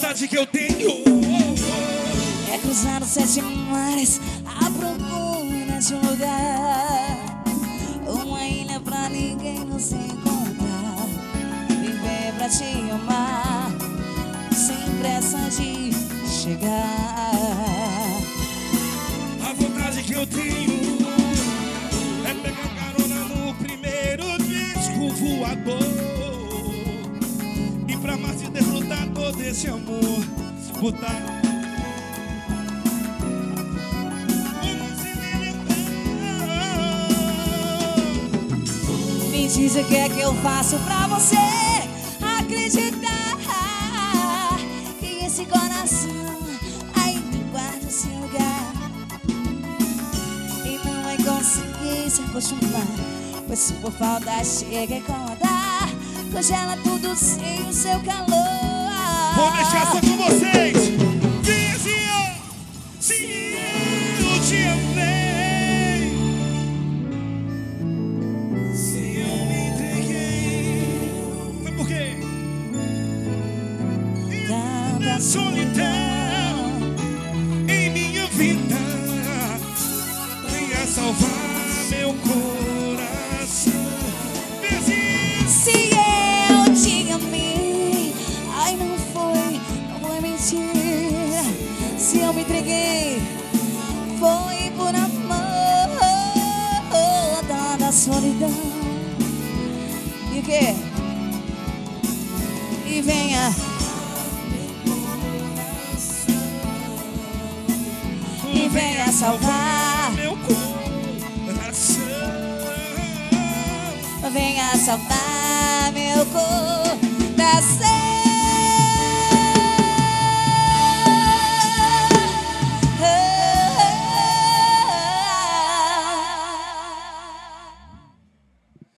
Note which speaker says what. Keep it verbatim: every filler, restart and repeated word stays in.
Speaker 1: vontade que eu tenho
Speaker 2: é cruzar os sete mares à procura de um lugar, uma ilha pra ninguém nos encontrar, viver pra te amar sem pressa de chegar.
Speaker 1: A vontade que eu tenho é pegar carona no primeiro disco voador e pra mais de desfrutar todo esse amor, botar
Speaker 2: me diz o que é que eu faço pra você acreditar que esse coração ainda guarda o seu lugar e não vai conseguir se acostumar, pois se por falta chega a incomodar, congela tudo sem o seu calor.
Speaker 1: Vou deixar só com vocês. Diz assim, ó. Se eu te amei, se eu me entreguei, foi por quê?
Speaker 2: Tanta
Speaker 1: Solidão em minha vida, venha salvar meu coração.
Speaker 2: Se eu te amei, ai não foi, não foi mentira. Se eu me entreguei, foi por amor. Tanta solidão. E o quê? E venha. E venha salvar
Speaker 1: meu coração.
Speaker 2: venha salvar meu coração.